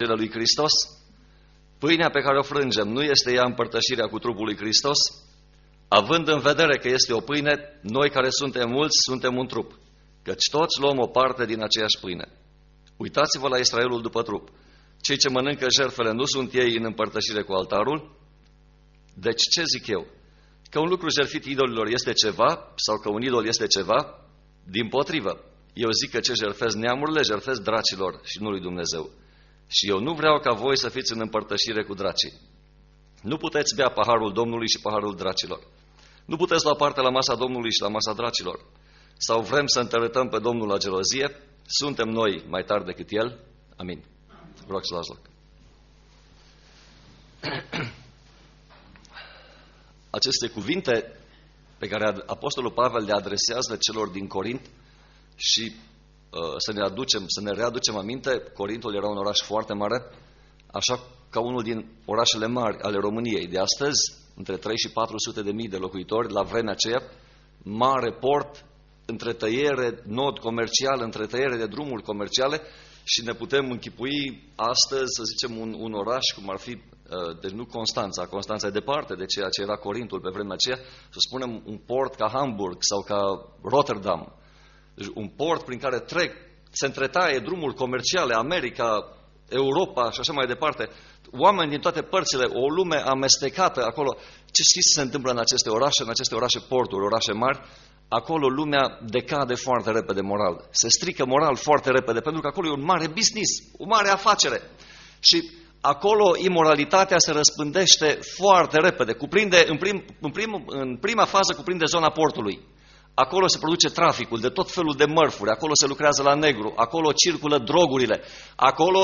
lui Hristos? Pâinea pe care o frângem, nu este ea împărtășirea cu trupul lui Hristos? Având în vedere că este o pâine, noi care suntem mulți, suntem un trup, căci toți luăm o parte din aceeași pâine. Uitați-vă la Israelul după trup. Cei ce mănâncă jertfele nu sunt ei în împărtășire cu altarul? Deci ce zic eu? Că un lucru jertfit idolilor este ceva sau că un idol este ceva? Dimpotrivă. Eu zic că ce jertfesc neamurile, jertfesc dracilor și nu lui Dumnezeu. Și eu nu vreau ca voi să fiți în împărtășire cu dracii. Nu puteți bea paharul Domnului și paharul dracilor. Nu puteți lua parte la masa Domnului și la masa dracilor. Sau vrem să întărătăm pe Domnul la gelozie? Suntem noi mai tari decât El? Amin. Vă rog să luați loc. Aceste cuvinte pe care Apostolul Pavel le adresează celor din Corint și să ne readucem aminte, Corintul era un oraș foarte mare, așa ca unul din orașele mari ale României. De astăzi, între 3 și 400 de mii de locuitori, la vremea aceea, mare port, întretăiere, nod comercial, întretăiere de drumuri comerciale și ne putem închipui astăzi, să zicem, un oraș cum ar fi, deci nu Constanța, Constanța e departe de ceea ce era Corintul pe vremea aceea, să spunem un port ca Hamburg sau ca Rotterdam. Deci un port prin care se întretaie drumuri comerciale, America, Europa și așa mai departe. Oameni din toate părțile, o lume amestecată acolo. Ce știți ce se întâmplă în aceste orașe porturi, orașe mari? Acolo lumea decade foarte repede moral. Se strică moral foarte repede, pentru că acolo e un mare business, o mare afacere. Și acolo imoralitatea se răspândește foarte repede. În prima fază cuprinde zona portului. Acolo se produce traficul de tot felul de mărfuri, acolo se lucrează la negru, acolo circulă drogurile, acolo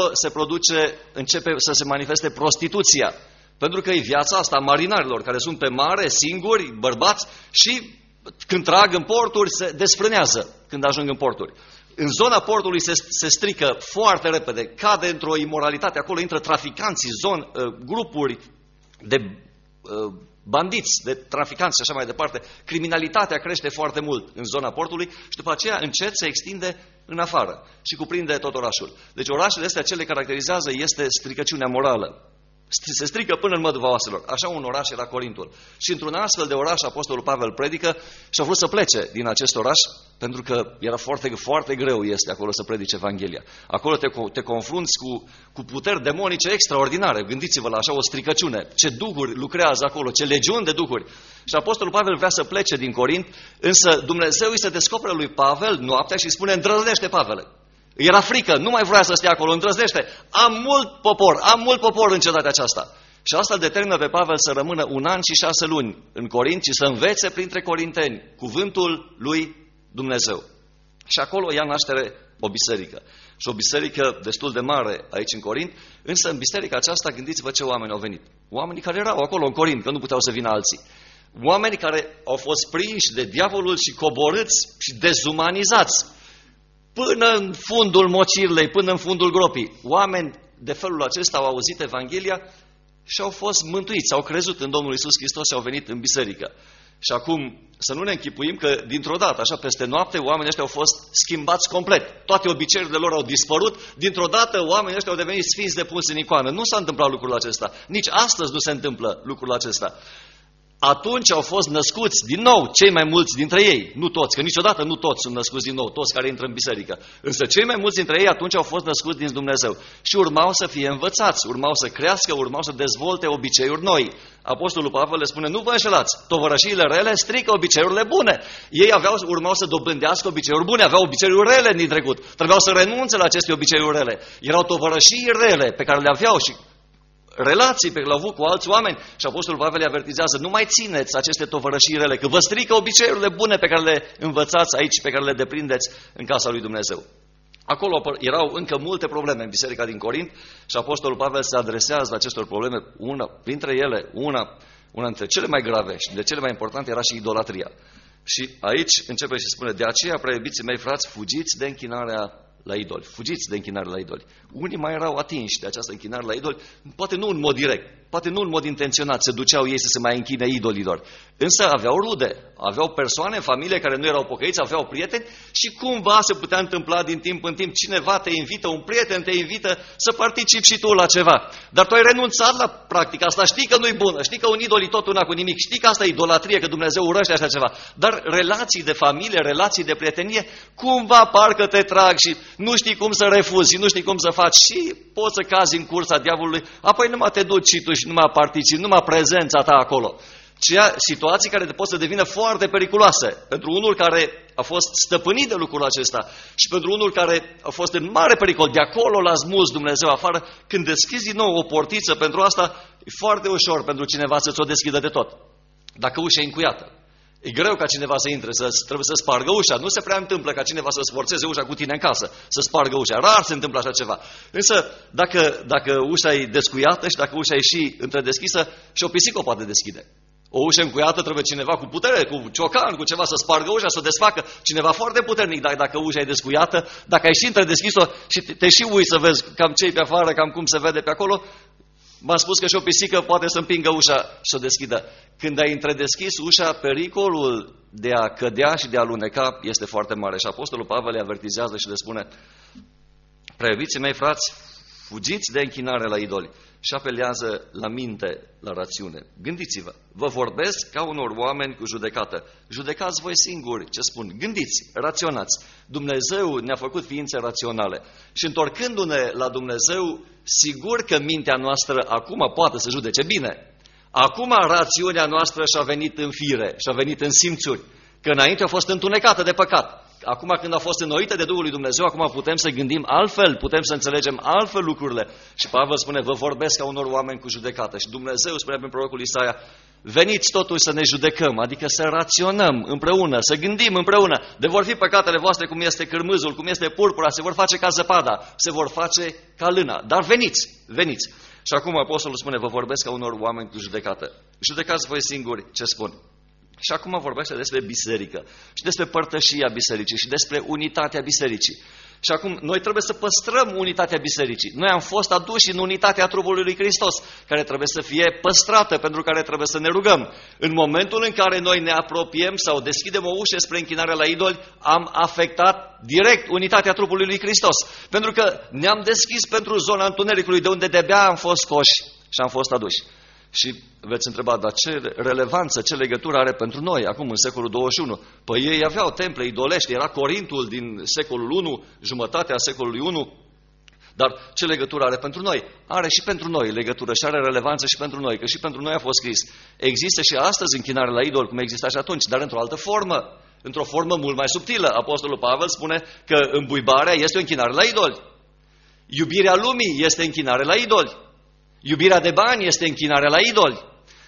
începe să se manifeste prostituția. Pentru că e viața asta a marinarilor care sunt pe mare, singuri, bărbați și când trag în porturi se desfrânează când ajung în porturi. În zona portului se strică foarte repede, cade într-o imoralitate, acolo intră traficanții, grupuri de bandiți, de traficanți și așa mai departe. Criminalitatea crește foarte mult în zona portului și după aceea încet se extinde în afară și cuprinde tot orașul. Deci orașele astea ce le caracterizează este stricăciunea morală. Se strică până în măduva oaselor. Așa un oraș era Corintul. Și într-un astfel de oraș Apostolul Pavel predică și a vrut să plece din acest oraș pentru că era foarte, foarte greu este acolo să predice Evanghelia. Acolo te confrunți cu puteri demonice extraordinare. Gândiți-vă la așa o stricăciune. Ce duhuri lucrează acolo, ce legiuni de duhuri. Și Apostolul Pavel vrea să plece din Corint, însă Dumnezeu îi se descoperă lui Pavel noaptea și îi spune: îndrăznește, Pavele. Era frică, nu mai vrea să stea acolo, îndrăznește. Am mult popor în cetatea aceasta. Și asta îl determină pe Pavel să rămână 1 an și 6 luni în Corint și să învețe printre corinteni cuvântul lui Dumnezeu. Și acolo ia naștere o biserică. Și o biserică destul de mare aici în Corint, însă în biserica aceasta gândiți-vă ce oameni au venit. Oamenii care erau acolo în Corint, că nu puteau să vină alții. Oameni care au fost prinși de diavolul și coborâți și dezumanizați până în fundul mocirlei, până în fundul gropii. Oameni de felul acesta au auzit Evanghelia și au fost mântuiți, au crezut în Domnul Iisus Hristos și au venit în biserică. Și acum să nu ne închipuim că dintr-o dată, așa peste noapte, oamenii ăștia au fost schimbați complet. Toate obiceiurile lor au dispărut, dintr-o dată oamenii ăștia au devenit sfinți de puns în icoană. Nu s-a întâmplat lucrul acesta. Nici astăzi nu se întâmplă lucrul acesta. Atunci au fost născuți din nou cei mai mulți dintre ei, nu toți, că niciodată nu toți sunt născuți din nou, toți care intră în biserică. Însă cei mai mulți dintre ei atunci au fost născuți din Dumnezeu și urmau să fie învățați, urmau să crească, urmau să dezvolte obiceiuri noi. Apostolul Pavel le spune: nu vă înșelați, tovărășiile rele strică obiceiurile bune. Ei urmau să dobândească obiceiuri bune, aveau obiceiuri rele din trecut, trebuiau să renunțe la aceste obiceiuri rele. Erau tovărășii rele pe care le aveau și relații pe care le-au avut cu alți oameni și Apostolul Pavel îi avertizează: nu mai țineți aceste tovărășii rele, că vă strică obiceiurile bune pe care le învățați aici, pe care le deprindeți în casa lui Dumnezeu. Acolo erau încă multe probleme în biserica din Corint și Apostolul Pavel se adresează acestor probleme, printre ele, una dintre cele mai grave și de cele mai importante era și idolatria. Și aici începe și spune: de aceea, prea iubiții mei frați, fugiți de închinarea la idoli. Fugiți de închinare la idoli. Unii mai erau atinși de această închinare la idoli, poate nu în mod direct, poate nu în mod intenționat, se duceau ei să se mai închine idolilor. Însă aveau rude, aveau persoane în familie care nu erau pocăiți, aveau prieteni și cumva se putea întâmpla din timp în timp, cineva te invită, un prieten te invită să participi și tu la ceva. Dar tu ai renunțat la practica asta, știi că nu-i bună, știi că un idol e tot una cu nimic, știi că asta e idolatrie, că Dumnezeu urăște așa ceva. Dar relații de familie, relații de prietenie, cumva parcă te trag și nu știi cum să refuzi și nu știi cum să faci și poți să cazi în cursa diavolului, apoi numai te duci și tu și numai participi, numai prezența ta acolo. Situații care pot să devină foarte periculoase pentru unul care a fost stăpânit de lucrul acesta și pentru unul care a fost în mare pericol. De acolo l-a smuls Dumnezeu afară. Când deschizi din nou o portiță pentru asta, e foarte ușor pentru cineva să-ți o deschidă de tot. Dacă ușa e încuiată. E greu ca cineva să intre, trebuie să spargă ușa. Nu se prea întâmplă ca cineva să sforțeze ușa cu tine în casă, să spargă ușa. Rar se întâmplă așa ceva. Însă, dacă ușa e descuiată și dacă ușa e și întredeschisă, și o pisică o poate deschide. O ușă încuiată trebuie cineva cu putere, cu ciocan, cu ceva să spargă ușa, să o desfacă. Cineva foarte puternic, dacă ușa e descuiată, dacă ai și întredeschis-o și te și ui să vezi cam ce-i pe afară, cam cum se vede pe acolo, m-am spus că și o pisică poate să împingă ușa și o deschidă. Când ai întredeschis ușa, pericolul de a cădea și de a aluneca este foarte mare. Și Apostolul Pavel le avertizează și le spune: prea iubiții mei frați, fugiți de închinare la idoli și apelează la minte, la rațiune. Gândiți-vă, vă vorbesc ca unor oameni cu judecată. Judecați voi singuri ce spun. Gândiți, raționați. Dumnezeu ne-a făcut ființe raționale. Și întorcându-ne la Dumnezeu, sigur că mintea noastră acum poate să judece bine. Acum rațiunea noastră și-a venit în fire, și-a venit în simțuri. Că înainte a fost întunecată de păcat. Acum când a fost înnoită de Duhul lui Dumnezeu, acum putem să gândim altfel, putem să înțelegem altfel lucrurile. Și Pavel spune, vă vorbesc ca unor oameni cu judecată. Și Dumnezeu spune prin prorocul Isaia, veniți totuși să ne judecăm, adică să raționăm împreună, să gândim împreună. De vor fi păcatele voastre cum este cârmâzul, cum este purpura, se vor face ca zăpada, se vor face ca lâna. Dar veniți, veniți. Și acum Apostolul spune, vă vorbesc ca unor oameni cu judecată. Judecați voi singuri ce spun. Și acum vorbește despre biserică și despre părtășia bisericii și despre unitatea bisericii. Și acum noi trebuie să păstrăm unitatea bisericii. Noi am fost aduși în unitatea trupului lui Hristos, care trebuie să fie păstrată, pentru care trebuie să ne rugăm. În momentul în care noi ne apropiem sau deschidem o ușă spre închinarea la idoli, am afectat direct unitatea trupului lui Hristos. Pentru că ne-am deschis pentru zona întunericului, de unde de-abia am fost scoși și am fost aduși. Și veți întreba, dar ce relevanță, ce legătură are pentru noi acum în secolul 21? Păi ei aveau temple idolești, era Corintul din secolul 1, jumătatea secolului 1, dar ce legătură are pentru noi? Are și pentru noi legătură și are relevanță și pentru noi, că și pentru noi a fost scris. Există și astăzi închinare la idol, cum exista și atunci, dar într-o altă formă, într-o formă mult mai subtilă. Apostolul Pavel spune că îmbuibarea este o închinare la idol. Iubirea lumii este închinare la idol. Iubirea de bani este închinarea la idoli.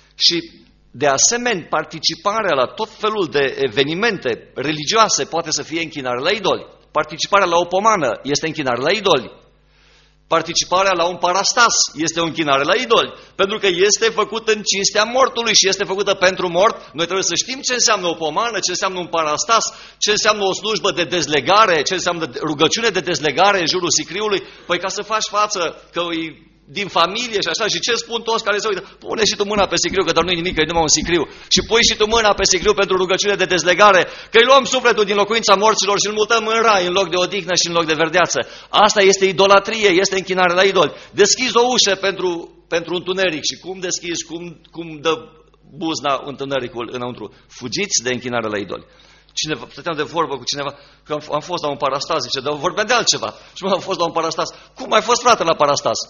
Și de asemenea, participarea la tot felul de evenimente religioase poate să fie închinare la idoli. Participarea la o pomană este închinare la idoli. Participarea la un parastas este o închinare la idoli. Pentru că este făcută în cinstea mortului și este făcută pentru mort. Noi trebuie să știm ce înseamnă o pomană, ce înseamnă un parastas, ce înseamnă o slujbă de dezlegare, ce înseamnă rugăciune de dezlegare în jurul sicriului. Păi ca să faci față că îi din familie și așa, și ce spun toți care se uită? Pune și tu mâna pe sicriu, că doar nu-i nimic, că e numai un sicriu. Și pui și tu mâna pe sicriu pentru rugăciune de dezlegare, că îi luăm sufletul din locuința morților și îl mutăm în rai, în loc de odihnă și în loc de verdeață. Asta este idolatrie, este închinare la idoli. Deschizi o ușă pentru întuneric și cum deschizi, cum dă buzna întunericul înăuntru. Fugiți de închinare la idoli. Cineva, stăteam de vorbă cu cineva, că am fost la un parastas, zice, dar vorbeam de altceva. Și am fost la un parastas. Cum ai fost, frate, la parastas?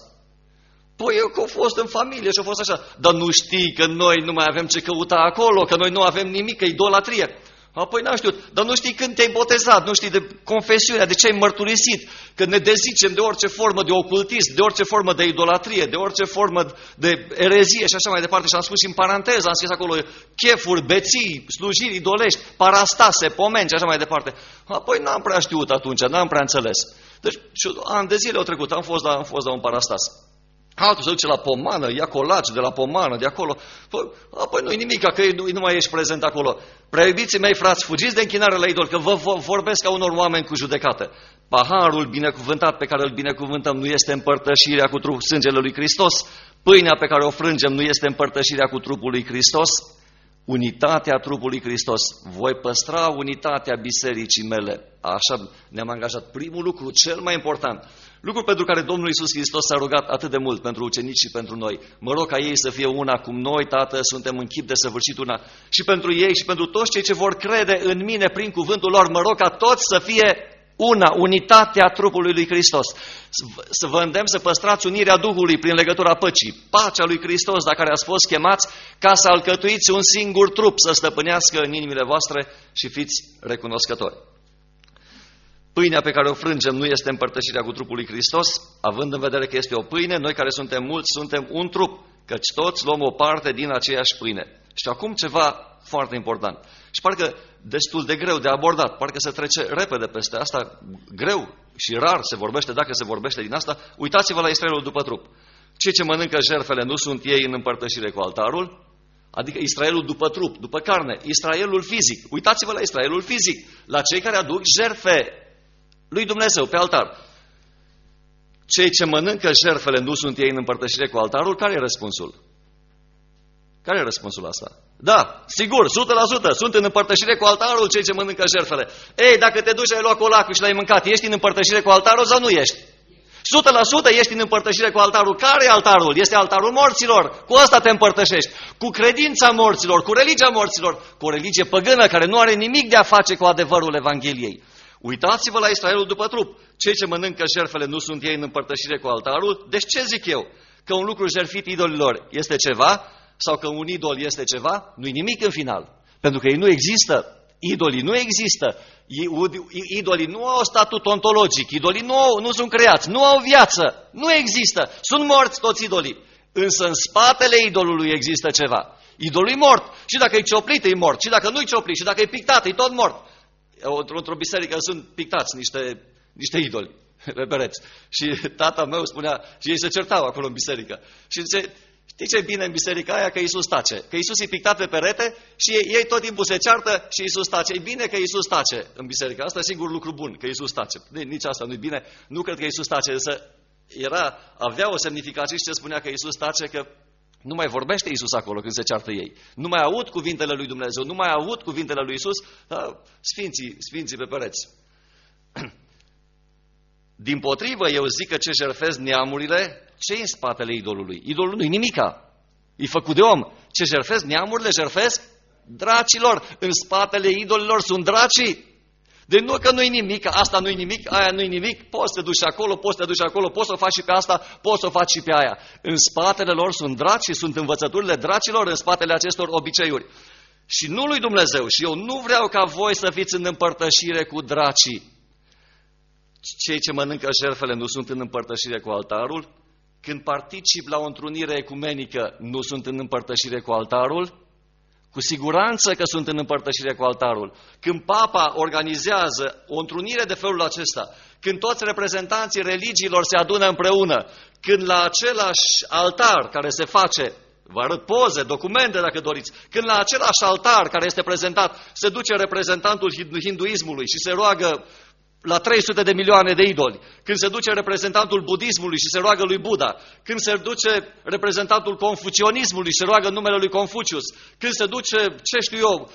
Păi eu că am fost în familie și a fost așa. Dar nu știi că noi nu mai avem ce căuta acolo, că noi nu avem nimic, că e idolatrie. Apoi n-am știut. Dar nu știi când te-ai botezat, nu știi de confesiunea, de ce ai mărturisit, că ne dezicem de orice formă de ocultism, de orice formă de idolatrie, de orice formă de erezie și așa mai departe. Și am spus și în paranteză, am scris acolo chefuri, beții, slujiri idolești, parastase, pomeni și așa mai departe. Apoi n-am prea știut atunci, n-am prea înțeles. Deci ani de zile au trecut, am fost la un parastas. Altul se duce la pomană, ia colaci de la pomană, de acolo. Apoi nu-i nimic, că nu mai ești prezent acolo. Prea iubiții mei, frați, fugiți de închinare la idol, că vă vorbesc ca unor oameni cu judecată. Paharul binecuvântat pe care îl binecuvântăm nu este împărtășirea cu sângele lui Hristos. Pâinea pe care o frângem nu este împărtășirea cu trupul lui Hristos? Unitatea trupului Hristos. Voi păstra unitatea bisericii mele. Așa ne-am angajat. Primul lucru, cel mai important, lucru pentru care Domnul Iisus Hristos s-a rugat atât de mult pentru ucenici și pentru noi. Mă rog ca ei să fie una cum noi, Tată, suntem în chip de săvârșit una. Și pentru ei și pentru toți cei ce vor crede în mine prin cuvântul lor, mă rog ca toți să fie una, unitatea trupului lui Hristos. Să vă îndemn să păstrați unirea Duhului prin legătura păcii. Pacea lui Hristos, la care ați fost chemați, ca să alcătuiți un singur trup, să stăpânească în inimile voastre și fiți recunoscători. Pâinea pe care o frângem nu este împărtășirea cu trupul lui Hristos, având în vedere că este o pâine, noi care suntem mulți suntem un trup, căci toți luăm o parte din aceeași pâine. Și acum ceva foarte important. Și parcă destul de greu de abordat, parcă se trece repede peste asta, greu și rar se vorbește, dacă se vorbește din asta. Uitați-vă la Israelul după trup. Cei ce mănâncă jertfele nu sunt ei în împărtășire cu altarul, adică Israelul după trup, după carne, Israelul fizic. Uitați-vă la Israelul fizic, la cei care aduc jertfe lui Dumnezeu pe altar. Cei ce mănâncă jertfele nu sunt ei în împărtășire cu altarul, care e răspunsul? Care e răspunsul asta? Da, sigur, 100% sunt în împărtășire cu altarul cei ce mănâncă jertfele. Ei, dacă te duci, ai luat colacul și l-ai mâncat, ești în împărtășire cu altarul sau nu ești? 100% ești în împărtășire cu altarul. Care e altarul? Este altarul morților. Cu ăsta te împărtășești. Cu credința morților, cu religia morților, cu o religie păgână care nu are nimic de a face cu adevărul Evangheliei. Uitați-vă la Israelul după trup. Cei ce mănâncă jertfele nu sunt ei în împărtășire cu altarul. Deci ce zic eu? Că un lucru jertfit idolilor este ceva sau că un idol este ceva? Nu-i nimic în final. Pentru că ei nu există. Idolii nu există. Idolii nu au statut ontologic. Idolii nu sunt creați. Nu au viață. Nu există. Sunt morți toți idolii. Însă în spatele idolului există ceva. Idolul e mort. Și dacă e cioplit, e mort. Și dacă nu e cioplit, și dacă e pictat, e tot mort. Într-o biserică sunt pictați niște idoli pe pereți. Și tata meu spunea, și ei se certau acolo în biserică. Și zice, știi ce e bine în biserica aia? Că Iisus tace. Că Iisus e pictat pe perete și ei tot timpul se ceartă și Iisus tace. E bine că Iisus tace în biserică. Asta e singurul lucru bun, că Iisus tace. Nici asta nu e bine. Nu cred că Iisus tace, însă avea o semnificație și se spunea că Iisus tace, că nu mai vorbește Iisus acolo când se ceartă ei. Nu mai aud cuvintele lui Dumnezeu, nu mai aud cuvintele lui Iisus, sfinții pe pereți. Dimpotrivă, eu zic că ce jertfesc neamurile, ce-i în spatele idolului? Idolul nu-i nimica. E făcut de om. Ce jertfesc neamurile, jertfesc dracilor. În spatele idolilor sunt dracii. Deci nu că nu-i nimic, asta nu-i nimic, aia nu-i nimic, poți să te duci acolo, poți să te duci acolo, poți să o faci și pe asta, poți să o faci și pe aia. În spatele lor sunt draci, sunt învățăturile dracilor în spatele acestor obiceiuri. Și nu lui Dumnezeu. Și eu nu vreau ca voi să fiți în împărtășire cu dracii. Cei ce mănâncă jertfele nu sunt în împărtășire cu altarul. Când particip la o întrunire ecumenică, nu sunt în împărtășire cu altarul. Cu siguranță că sunt în împărtășire cu altarul. Când Papa organizează o întrunire de felul acesta, când toți reprezentanții religiilor se adună împreună, când la același altar care se face, vă arăt poze, documente dacă doriți, când la același altar care este prezentat se duce reprezentantul hinduismului și se roagă la 300 de milioane de idoli, când se duce reprezentantul budismului și se roagă lui Buddha, când se duce reprezentantul confucionismului și se roagă numele lui Confucius, când se duce, ce știu eu,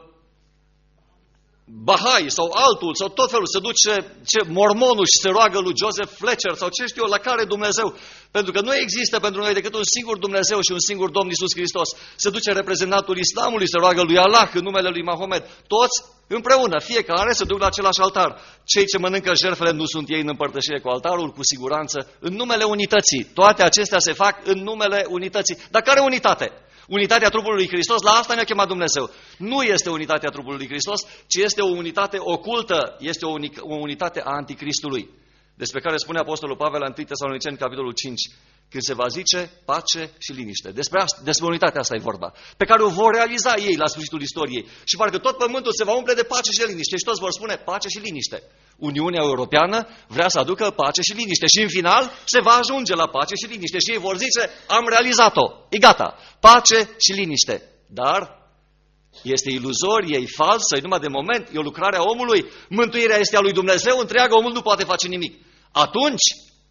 Bahai sau altul, sau tot felul, se duce mormonul și se roagă lui Joseph Fletcher sau ce știu eu, la care Dumnezeu, pentru că nu există pentru noi decât un singur Dumnezeu și un singur Domn Iisus Hristos. Se duce reprezentantul Islamului, se roagă lui Allah în numele lui Mahomed. Toți împreună, fiecare se duc la același altar. Cei ce mănâncă jertfele nu sunt ei în împărtășire cu altarul, cu siguranță, în numele unității. Toate acestea se fac în numele unității. Dar care unitate? Unitatea trupului lui Hristos, la asta ne-a chemat Dumnezeu. Nu este unitatea trupului lui Hristos, ci este o unitate ocultă, este o unitate a anticristului. Despre care spune Apostolul Pavel la 1 Tesaloniceni, capitolul 5, când se va zice pace și liniște. Despre unitatea asta e vorba, pe care o vor realiza ei la sfârșitul istoriei. Și parcă tot pământul se va umple de pace și de liniște și toți vor spune pace și liniște. Uniunea Europeană vrea să aducă pace și liniște și în final se va ajunge la pace și liniște și ei vor zice am realizat-o, e gata, pace și liniște. Dar este iluzorie, e falsă, e numai de moment, e o lucrare a omului, mântuirea este a lui Dumnezeu, întreagă omul nu poate face nimic. Atunci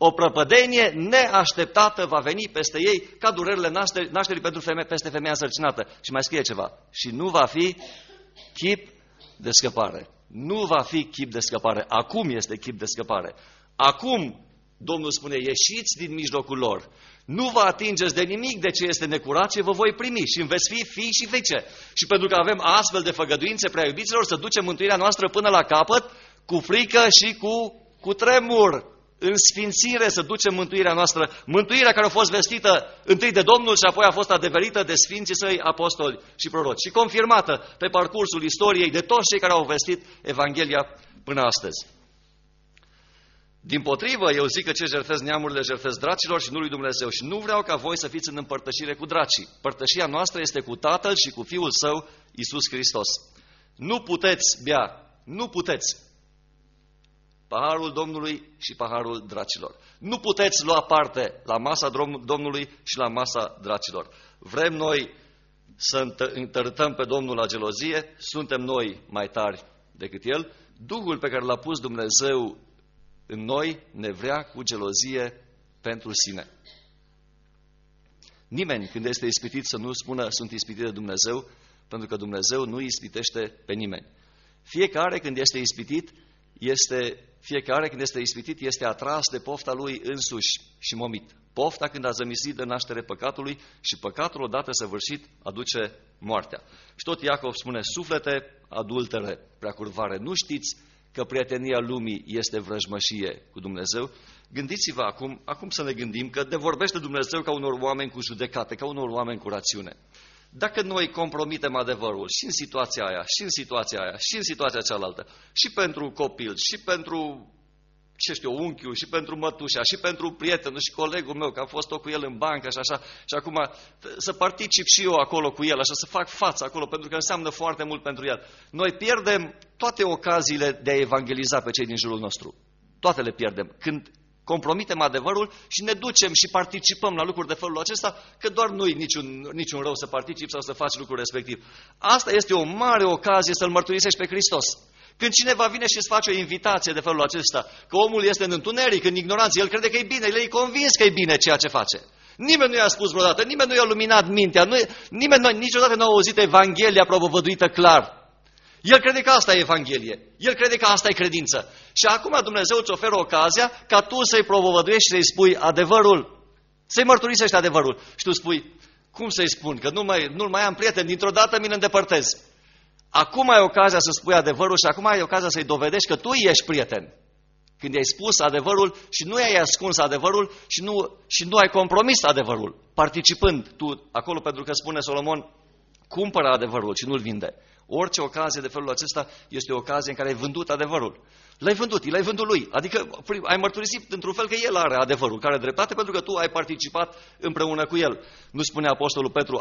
O prăpădenie neașteptată va veni peste ei ca durerile nașterii peste femeia însărcinată. Și mai scrie ceva. Și nu va fi chip de scăpare. Nu va fi chip de scăpare. Acum este chip de scăpare. Acum Domnul spune, ieșiți din mijlocul lor. Nu vă atingeți de nimic de ce este necurat, ce vă voi primi și veți fi fii și fiice. Și pentru că avem astfel de făgăduințe, prea iubiților, să ducem mântuirea noastră până la capăt, cu frică și cu tremur. În sfințire să ducem mântuirea noastră, mântuirea care a fost vestită întâi de Domnul și apoi a fost adeverită de sfinții săi apostoli și proroci și confirmată pe parcursul istoriei de toți cei care au vestit Evanghelia până astăzi. Dimpotrivă, eu zic că ce jertfesc neamurile, jertfesc dracilor și nu lui Dumnezeu și nu vreau ca voi să fiți în împărtășire cu dracii. Părtășia noastră este cu Tatăl și cu Fiul Său, Iisus Hristos. Nu puteți bea, nu puteți paharul Domnului și paharul dracilor. Nu puteți lua parte la masa Domnului și la masa dracilor. Vrem noi să întărâtăm pe Domnul la gelozie, suntem noi mai tari decât El. Duhul pe care l-a pus Dumnezeu în noi ne vrea cu gelozie pentru sine. Nimeni când este ispitit să nu spună sunt ispitit de Dumnezeu, pentru că Dumnezeu nu ispitește pe nimeni. Fiecare când este ispitit este atras de pofta lui însuși și momit. Pofta când a zămislit de naștere păcatului și păcatul odată săvârșit aduce moartea. Și tot Iacov spune, suflete adultere, preacurvare, nu știți că prietenia lumii este vrăjmășie cu Dumnezeu? Gândiți-vă acum să ne gândim că ne vorbește Dumnezeu ca unor oameni cu judecate, ca unor oameni cu rațiune. Dacă noi compromitem adevărul și în situația aia, și în situația aia, și în situația cealaltă, și pentru copil, și pentru, unchiul, și pentru mătușa, și pentru prietenul și colegul meu, că am fost cu el în bancă și așa, și acum să particip și eu acolo cu el, așa, să fac față acolo, pentru că înseamnă foarte mult pentru el. Noi pierdem toate ocaziile de a evangeliza pe cei din jurul nostru. Toate le pierdem. Când compromitem adevărul și ne ducem și participăm la lucruri de felul acesta, că doar nu-i niciun rău să participi sau să faci lucrul respectiv. Asta este o mare ocazie să-L mărturisești pe Hristos. Când cineva vine și îți face o invitație de felul acesta, că omul este în întuneric, în ignoranță, el crede că e bine, el e convins că e bine ceea ce face. Nimeni nu i-a spus vreodată, nimeni nu i-a luminat mintea, nimeni niciodată nu a auzit Evanghelia propovăduită clar. El crede că asta e Evanghelie, el crede că asta e credință. Și acum Dumnezeu îți oferă ocazia ca tu să-i propovăduiești și să-i spui adevărul, să-i mărturisești adevărul. Și tu spui, cum să-i spun, că nu mai am prieten, dintr-o dată mi-l îndepărtez. Acum ai ocazia să spui adevărul și acum ai ocazia să-i dovedești că tu ești prieten. Când i-ai spus adevărul și nu i-ai ascuns adevărul și nu ai compromis adevărul, participând tu acolo, pentru că spune Solomon, cumpără adevărul și nu-l vinde. Orice ocazie de felul acesta este o ocazie în care ai vândut adevărul. L-ai vândut lui. Adică ai mărturisit într-un fel că el are adevărul, care are dreptate, pentru că tu ai participat împreună cu el. Nu spune Apostolul Petru,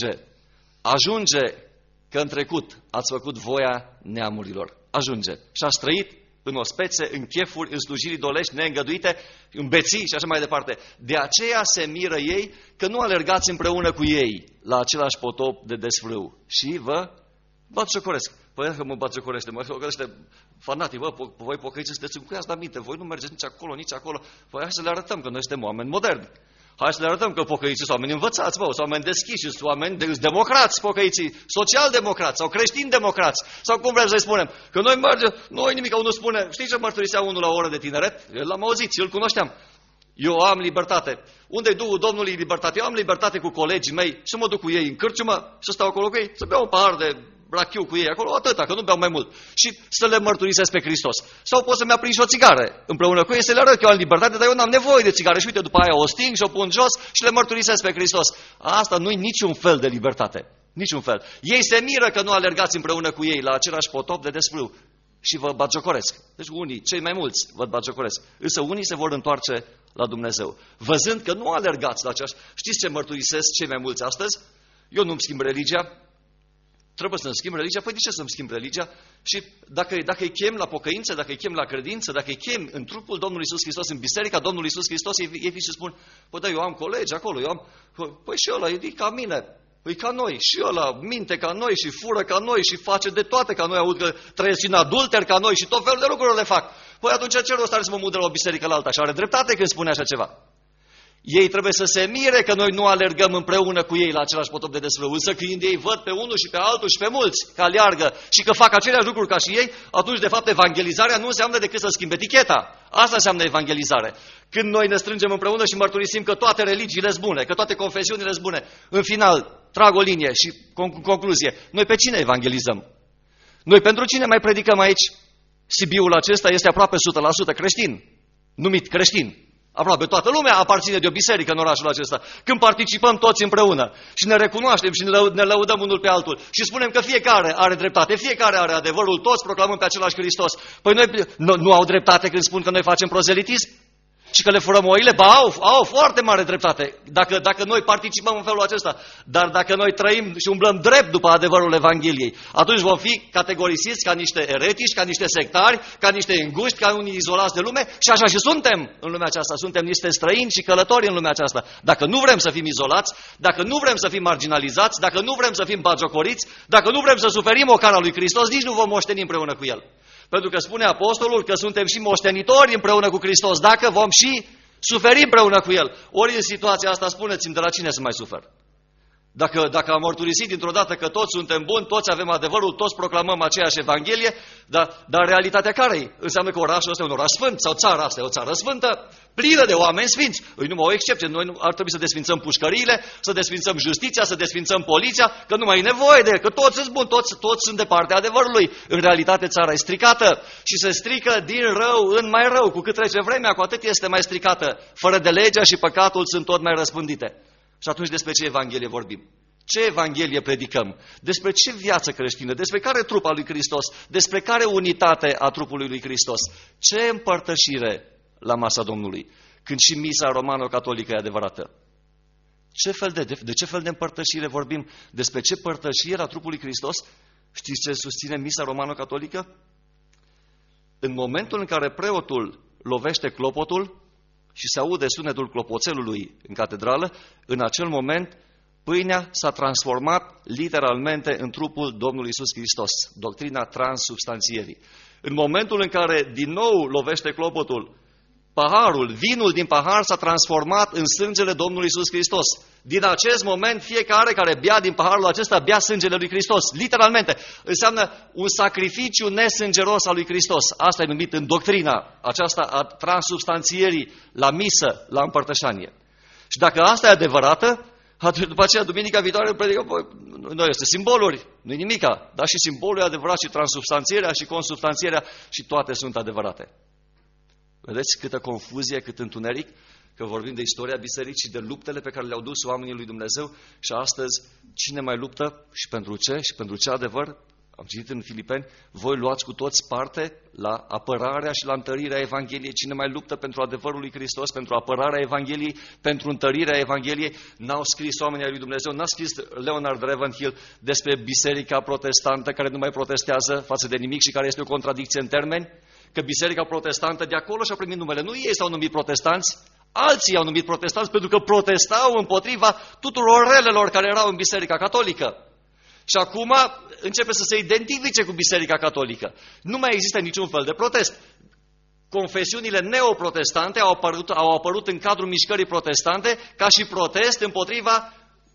ajunge că în trecut ați făcut voia neamurilor. Ajunge. Și ați trăit în ospețe, în chefuri, în slujiri dolești, neîngăduite, în beții și așa mai departe. De aceea se miră ei că nu alergați împreună cu ei la același potop de desfrâu. Și vă batjocoresc. Păi că mă batjocorește, mă batjocorește fanatic, voi pocăiți sunteți încuiați, dar minte, voi nu mergeți nici acolo, nici acolo. Păi hai să le arătăm că noi suntem oameni moderni. Hai să le arătăm că pocăiții sunt oameni învățați, sunt oameni deschiși, sunt oameni democrați, pocăiții, social-democrați sau creștini-democrați. Sau cum vrem să-i spunem? Că noi mergem, noi nimic, unul spune, știi ce mărturisea unul la o oră de tineret? L-am auzit, eu îl cunoșteam. Eu am libertate. Unde-i Duhul Domnului libertate? Eu am libertate cu colegii mei să mă duc cu ei în cârciumă, să stau acolo cu ei, să beau un pahar de rachiu cu ei acolo, atâta, că nu beau mai mult. Și să le mărturisesc pe Hristos. Sau pot să-mi aprind și o țigară împreună cu ei, să le arăt că eu am libertate, dar eu n-am nevoie de țigară. Și uite, după aia o sting și o pun jos și le mărturisesc pe Hristos. Asta nu-i niciun fel de libertate. Niciun fel. Ei se miră că nu alergați împreună cu ei la același potop de desfrâu și vă batjocoresc. Deci unii, cei mai mulți, vă batjocoresc. Însă unii se vor întoarce la Dumnezeu. Văzând că nu alergați la aceeași... Știți ce mărturisesc cei mai mulți astăzi? Eu nu-mi schimb religia. Trebuie să-mi schimb religia? Păi de ce să-mi schimb religia? Și dacă îi chem la pocăință, dacă îi chem la credință, dacă îi chem în trupul Domnului Iisus Hristos, în biserica Domnului Iisus Hristos, ei fi și spun, păi da, eu am colegi acolo, păi și ăla e ca mine, e ca noi, și ăla minte ca noi și fură ca noi și face de toate ca noi, aud că trăiesc în adulter ca noi și tot felul de lucruri le fac. Păi atunci ce rost are să mă mut de la o biserică la alta? Și are dreptate când spune așa ceva. Ei trebuie să se mire că noi nu alergăm împreună cu ei la același potop de desfrâu. Însă când ei văd pe unul și pe altul și pe mulți că aleargă și că fac aceleași lucruri ca și ei, atunci de fapt evangelizarea nu înseamnă decât să schimbe eticheta. Asta înseamnă evangelizare. Când noi ne strângem împreună și mărturisim că toate religiile sunt bune, că toate confesiunile sunt bune, în final trag o linie și concluzie. Noi pe cine evangelizăm? Noi pentru cine mai predicăm aici? Sibiul acesta este aproape 100% creștin, numit creștin. Aproape toată lumea aparține de o biserică în orașul acesta. Când participăm toți împreună și ne recunoaștem și ne lăudăm unul pe altul și spunem că fiecare are dreptate, fiecare are adevărul, toți proclamăm pe același Hristos. Păi noi nu au dreptate când spun că noi facem prozelitism? Și că le furăm oile? Ba, au foarte mare dreptate dacă noi participăm în felul acesta. Dar dacă noi trăim și umblăm drept după adevărul Evangheliei, atunci vom fi categorisiți ca niște eretici, ca niște sectari, ca niște înguști, ca unii izolați de lume. Și așa și suntem în lumea aceasta. Suntem niște străini și călători în lumea aceasta. Dacă nu vrem să fim izolați, dacă nu vrem să fim marginalizați, dacă nu vrem să fim bagiocoriți, dacă nu vrem să suferim o cara lui Hristos, nici nu vom moșteni împreună cu El. Pentru că spune Apostolul că suntem și moștenitori împreună cu Hristos, dacă vom și suferi împreună cu El. Ori în situația asta spuneți-mi de la cine să mai sufer. Dacă am mărturisit dintr-o dată că toți suntem buni, toți avem adevărul, toți proclamăm aceeași Evanghelie, dar realitatea care e? Înseamnă că orașul ăsta e un oraș sfânt sau țara asta e o țară sfântă, plină de oameni sfinți. E numai o excepție. Noi ar trebui să desfințăm pușcăriile, să desfințăm justiția, să desfințăm poliția, că nu mai e nevoie de, că toți sunt buni, toți sunt de partea adevărului. În realitate țara e stricată și se strică din rău în mai rău. Cu cât trece vremea, cu atât este mai stricată. Fără de legea și păcatul sunt tot mai răspândite. Și atunci despre ce Evanghelie vorbim? Ce Evanghelie predicăm? Despre ce viață creștină? Despre care trup al lui Hristos? Despre care unitate a trupului lui Hristos? Ce împărtășire la masa Domnului? Când și misa romano-catolică e adevărată. De ce fel de împărtășire vorbim? Despre ce părtășire a trupului Hristos? Știți ce susține misa romano-catolică? În momentul în care preotul lovește clopotul și se aude sunetul clopoțelului în catedrală, în acel moment pâinea s-a transformat literalmente în trupul Domnului Iisus Hristos, doctrina transubstanțierii. În momentul în care din nou lovește clopotul, vinul din pahar s-a transformat în sângele Domnului Iisus Hristos. Din acest moment, fiecare care bea din paharul acesta, bea sângele lui Hristos. Literalmente. Înseamnă un sacrificiu nesângeros al lui Hristos. Asta e numit în doctrina aceasta a transubstanțierii, la misă, la împărtășanie. Și dacă asta e adevărată, după aceea, duminica viitoare, predicăm, noi este simboluri, nu-i nimica, dar și simbolul e adevărat, și transubstanțierea, și consubstanțierea, și toate sunt adevărate. Vedeți câtă confuzie, cât întuneric, că vorbim de istoria bisericii și de luptele pe care le-au dus oamenii lui Dumnezeu și astăzi cine mai luptă și pentru ce? Și pentru ce adevăr? Am citit în Filipeni, voi luați cu toți parte la apărarea și la întărirea Evangheliei. Cine mai luptă pentru adevărul lui Hristos, pentru apărarea Evangheliei, pentru întărirea Evangheliei, n-au scris oamenii ai lui Dumnezeu, n-a scris Leonard Ravenhill despre biserica protestantă care nu mai protestează față de nimic și care este o contradicție în termeni? Că biserica protestantă de acolo și-a primit numele. Nu ei s-au numit protestanți, alții i-au numit protestanți pentru că protestau împotriva tuturor relelor care erau în biserica catolică. Și acum începe să se identifice cu biserica catolică. Nu mai există niciun fel de protest. Confesiunile neoprotestante au apărut în cadrul mișcării protestante ca și protest împotriva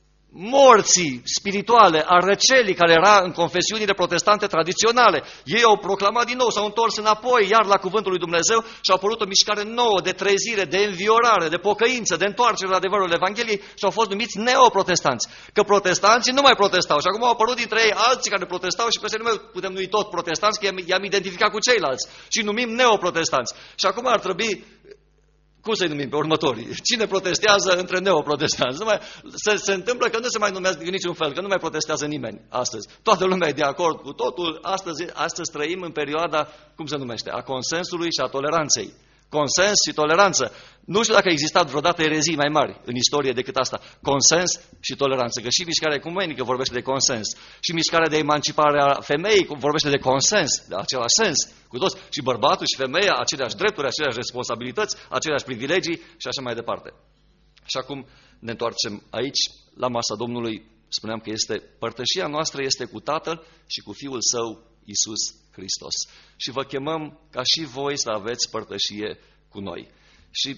morții spirituale, a răcelii care era în confesiunile protestante tradiționale. Ei au proclamat din nou, s-au întors înapoi iar la cuvântul lui Dumnezeu și a apărut o mișcare nouă de trezire, de înviorare, de pocăință, de întoarcere la adevărul Evangheliei și au fost numiți neoprotestanți. Că protestanții nu mai protestau și acum au apărut dintre ei alții care protestau și peste nume putem numi tot protestanți, că i-am identificat cu ceilalți și numim neoprotestanți. Și acum ar trebui, cum să-i numim pe următorii? Cine protestează între neoprotestanți? Se întâmplă că nu se mai numesc în niciun fel, că nu mai protestează nimeni astăzi. Toată lumea e de acord cu totul. Astăzi trăim în perioada, cum se numește, a consensului și a toleranței. Consens și toleranță. Nu știu dacă a existat vreodată erezii mai mari în istorie decât asta. Consens și toleranță. Că și mișcarea ecumenică vorbește de consens. Și mișcarea de emancipare a femeii vorbește de consens, de același sens. Cu toți. Și bărbatul și femeia, aceleași drepturi, aceleași responsabilități, aceleași privilegii și așa mai departe. Și acum ne întoarcem aici, la masa Domnului. Spuneam că părtășia noastră este cu Tatăl și cu Fiul Său, Iisus Hristos. Și vă chemăm ca și voi să aveți părtășie cu noi. Și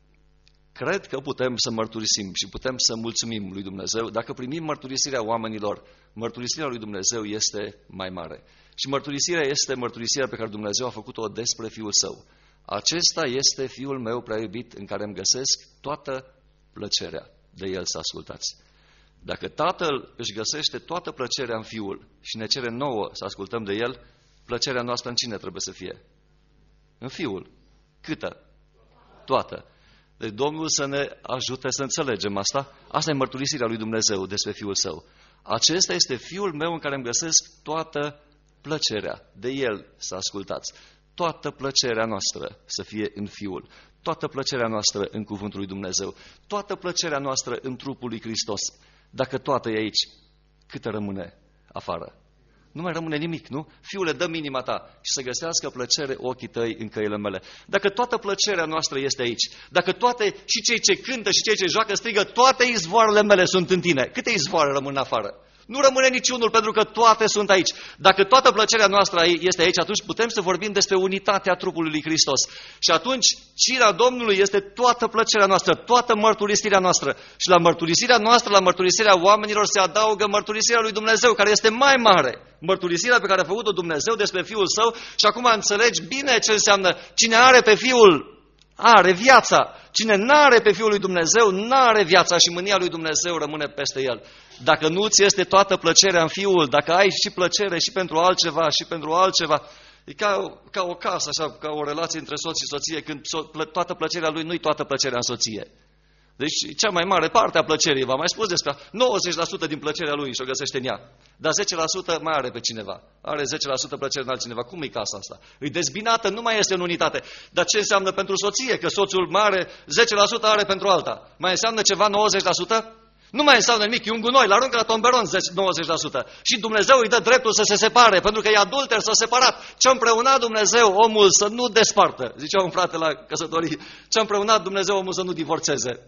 cred că putem să mărturisim și putem să mulțumim lui Dumnezeu. Dacă primim mărturisirea oamenilor, mărturisirea lui Dumnezeu este mai mare. Și mărturisirea este mărturisirea pe care Dumnezeu a făcut-o despre Fiul Său. Acesta este Fiul meu prea iubit, în care îmi găsesc toată plăcerea. De El să ascultați. Dacă Tatăl își găsește toată plăcerea în Fiul și ne cere nouă să ascultăm de El, plăcerea noastră în cine trebuie să fie? În Fiul. Câtă? Toată. Deci Domnul să ne ajute să înțelegem asta. Asta e mărturisirea lui Dumnezeu despre Fiul Său. Acesta este Fiul meu în care îmi găsesc toată plăcerea. De El să ascultați. Toată plăcerea noastră să fie în Fiul. Toată plăcerea noastră în cuvântul lui Dumnezeu. Toată plăcerea noastră în trupul lui Hristos. Dacă toată e aici, câtă rămâne afară? Nu mai rămâne nimic, nu? Fiule, dă inima ta și să găsească plăcere ochii tăi în căile mele. Dacă toată plăcerea noastră este aici, dacă toate, și cei ce cântă și cei ce joacă strigă, toate izvoarele mele sunt în tine, câte izvoare rămân afară? Nu rămâne niciunul, pentru că toate sunt aici. Dacă toată plăcerea noastră este aici, atunci putem să vorbim despre unitatea trupului lui Hristos. Și atunci, cirea Domnului este toată plăcerea noastră, toată mărturisirea noastră. Și la mărturisirea noastră, la mărturisirea oamenilor, se adaugă mărturisirea lui Dumnezeu, care este mai mare. Mărturisirea pe care a făcut-o Dumnezeu despre Fiul Său. Și acum înțelegi bine ce înseamnă cine are pe Fiul, are viața. Cine n-are pe Fiul lui Dumnezeu, n-are viața și mânia lui Dumnezeu rămâne peste el. Dacă nu ți este toată plăcerea în Fiul, dacă ai și plăcere și pentru altceva și pentru altceva, e ca o casă, așa, ca o relație între soț și soție, când toată plăcerea lui nu-i toată plăcerea în soție. Deci cea mai mare parte a plăcerii, v-am mai spus despre 90% din plăcerea lui și-o găsește în ea. Dar 10% mai are pe cineva. Are 10% plăcere în altcineva. Cum e casa asta? E dezbinată, nu mai este în unitate. Dar ce înseamnă pentru soție? Că soțul mai are 10% are pentru alta. Mai înseamnă ceva 90%? Nu mai înseamnă nimic, e un gunoi, l-aruncă la tomberon 90%. Și Dumnezeu îi dă dreptul să se separe, pentru că e adulter, s-a separat. Ce-a împreunat Dumnezeu omul să nu despartă. Zicea un frate la căsătorie, ce-a împreunat Dumnezeu omul să nu divorțeze.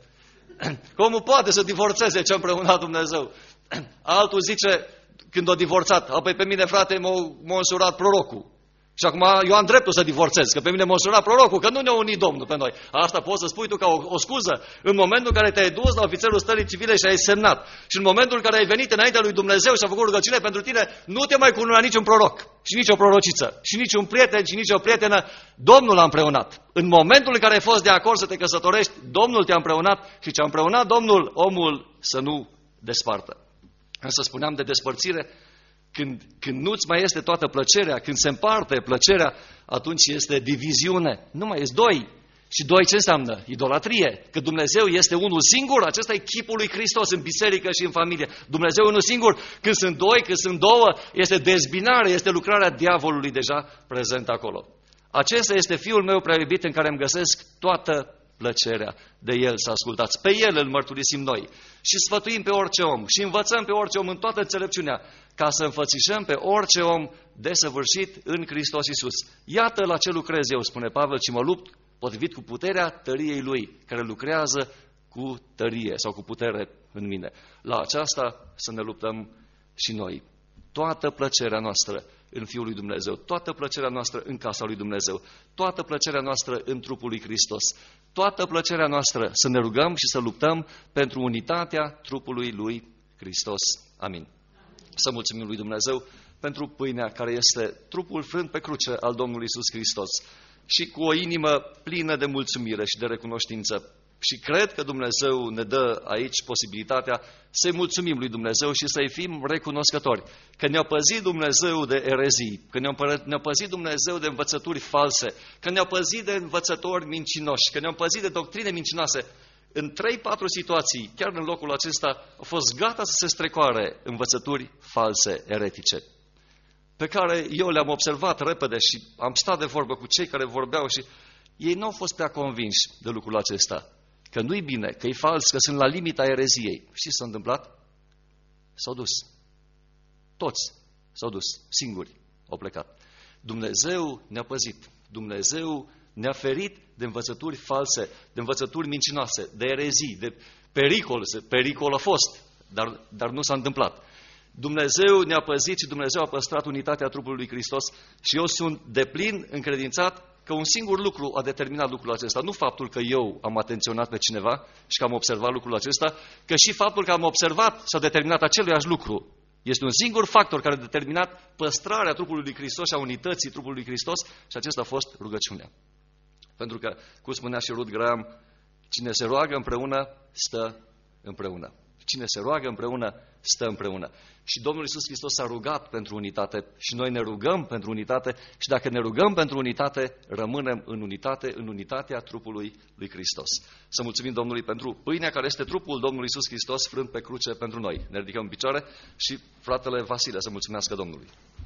Că omul poate să divorțeze ce-a împreunat Dumnezeu. Altul zice, când a divorțat, apoi pe mine, frate, m-a însurat prorocul. Și acum eu am dreptul să divorțez, că pe mine m-a însurat prorocul, că nu ne-a unit Domnul pe noi. Asta poți să spui tu ca o scuză în momentul în care te-ai dus la ofițerul stării civile și ai semnat. Și în momentul în care ai venit înaintea lui Dumnezeu și a făcut rugăciune pentru tine, nu te mai cununa niciun proroc și nici o prorociță și nici un prieten și nici o prietenă. Domnul a împreunat. În momentul în care ai fost de acord să te căsătorești, Domnul te-a împreunat și ce-a împreunat Domnul, omul să nu despartă. Însă spuneam de despărțire. Când nu-ți mai este toată plăcerea, când se împarte plăcerea, atunci este diviziune. Nu mai este doi. Și doi ce înseamnă? Idolatrie. Că Dumnezeu este unul singur, acesta e chipul lui Hristos în biserică și în familie. Dumnezeu e unul singur. Când sunt doi, când sunt două, este dezbinare, este lucrarea diavolului deja prezent acolo. Acesta este Fiul meu prea iubit în care îmi găsesc toată plăcerea de El să ascultați. Pe El îl mărturisim noi și sfătuim pe orice om și învățăm pe orice om în toată înțelepciunea ca să înfățișăm pe orice om desăvârșit în Hristos Iisus. Iată la ce lucrez eu, spune Pavel, și mă lupt potrivit cu puterea tăriei Lui, care lucrează cu tărie sau cu putere în mine. La aceasta să ne luptăm și noi. Toată plăcerea noastră în Fiul lui Dumnezeu, toată plăcerea noastră în casa lui Dumnezeu, toată plăcerea noastră în trupul lui Hristos, toată plăcerea noastră să ne rugăm și să luptăm pentru unitatea trupului lui Hristos. Amin. Să mulțumim lui Dumnezeu pentru pâinea care este trupul frânt pe cruce al Domnului Iisus Hristos și cu o inimă plină de mulțumire și de recunoștință. Și cred că Dumnezeu ne dă aici posibilitatea să-i mulțumim lui Dumnezeu și să-i fim recunoscători. Că ne-a păzit Dumnezeu de erezii, că ne-a păzit Dumnezeu de învățături false, că ne-a păzit de învățători mincinoși, că ne-a păzit de doctrine mincinoase. În 3-4 situații, chiar în locul acesta, a fost gata să se strecoare învățături false, eretice, pe care eu le-am observat repede și am stat de vorbă cu cei care vorbeau și ei nu au fost prea convinși de lucrul acesta. Că nu-i bine, că e fals, că sunt la limita ereziei. Și ce s-a întâmplat? S-au dus. Toți s-au dus, singuri au plecat. Dumnezeu ne-a păzit. Dumnezeu ne-a ferit de învățături false, de învățături mincinoase, de erezii, de pericol. Pericol a fost, dar nu s-a întâmplat. Dumnezeu ne-a păzit și Dumnezeu a păstrat unitatea trupului lui Hristos și eu sunt deplin încredințat că un singur lucru a determinat lucrul acesta. Nu faptul că eu am atenționat pe cineva și că am observat lucrul acesta, că și faptul că am observat s-a determinat aceluiași lucru. Este un singur factor care a determinat păstrarea trupului lui Hristos și a unității trupului lui Hristos și acesta a fost rugăciunea. Pentru că, cum spunea și Ruth Graham, cine se roagă împreună, stă împreună. Cine se roagă împreună, stă împreună. Și Domnul Iisus Hristos s-a rugat pentru unitate și noi ne rugăm pentru unitate și dacă ne rugăm pentru unitate, rămânem în unitate, în unitatea trupului lui Hristos. Să mulțumim Domnului pentru pâinea care este trupul Domnului Iisus Hristos frânt pe cruce pentru noi. Ne ridicăm în picioare și fratele Vasile să mulțumească Domnului.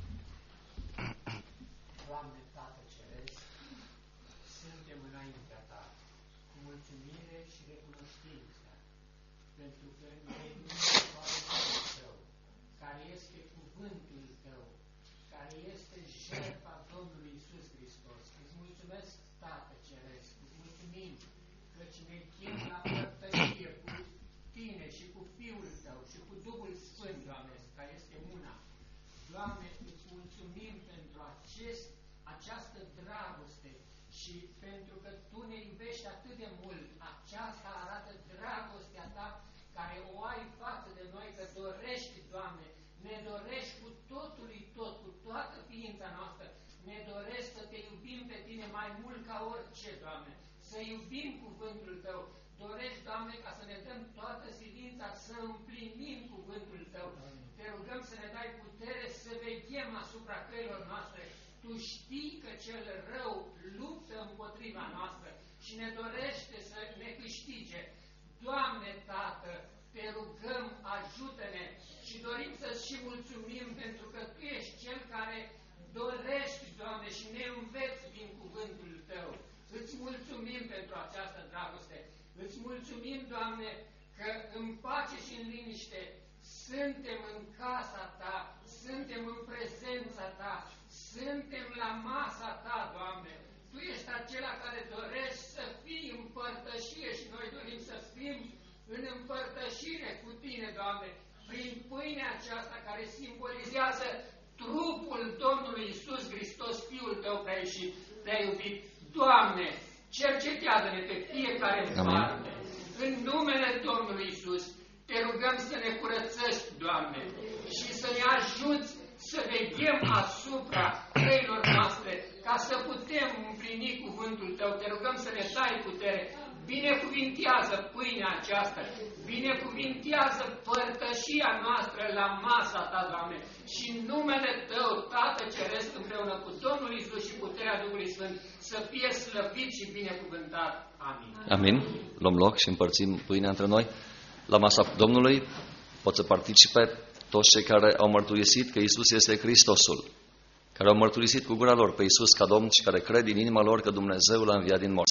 Doamne, Tată Ceresc, suntem înaintea Ta, cu mulțumire și recunoștință, pentru că ne-ai Dumnezeu Tău, care este cuvântul Tău, care este jertfa Domnului Iisus Hristos. Îți mulțumesc, Tată Ceresc, îți mulțumim căci ne chem la părtășie cu Tine și cu Fiul Tău și cu Duhul Sfânt, Doamne, care este una. Doamne, îți mulțumim pentru această dragoste și pentru că Tu ne iubești atât de mult. Aceasta arată dragostea Ta care o ai față de noi, că dorești, Doamne, ne dorești cu totului tot, cu toată ființa noastră. Ne dorești să Te iubim pe Tine mai mult ca orice, Doamne, să iubim cuvântul Tău. Dorești, Doamne, ca să ne dăm toată silința să împlinim cuvântul Tău. Te rugăm să ne dai putere să veghem asupra căilor noastre. Tu știi că cel rău luptă împotriva noastră și ne dorește să ne câștige. Doamne, Tată, Te rugăm, ajută-ne și dorim să-ți și mulțumim pentru că Tu ești Cel care dorești, Doamne, și ne înveți din cuvântul Tău. Îți mulțumim pentru această dragoste. Îți mulțumim, Doamne, că în pace și în liniște suntem în casa Ta, suntem în prezența Ta, suntem la masa Ta, Doamne. Tu ești acela care dorești să fii în părtășie și noi dorim să fim în împărtășire cu Tine, Doamne, prin pâinea aceasta care simbolizează trupul Domnului Iisus Hristos, Fiul Tău care și Te-a iubit. Doamne, cercetează-ne pe fiecare în parte. În numele Domnului Iisus, Te rugăm să ne curățești, Doamne, și să ne ajuți să veghem asupra căilor noastre, ca să putem împlini cuvântul Tău. Te rugăm să ne dai putere. Binecuvintează pâinea aceasta, binecuvintează părtășia noastră la masa Ta, Doamne, și în numele Tău, Tată Ceresc, împreună cu Domnul Iisus și puterea Duhului Sfânt, să fie slăvit și binecuvântat. Amin. Amin. Luăm loc și împărțim pâinea între noi. La masa Domnului pot să participe toți cei care au mărturisit că Iisus este Hristosul, care au mărturisit cu gura lor pe Iisus ca Domn și care cred din inima lor că Dumnezeu L-a înviat din morți.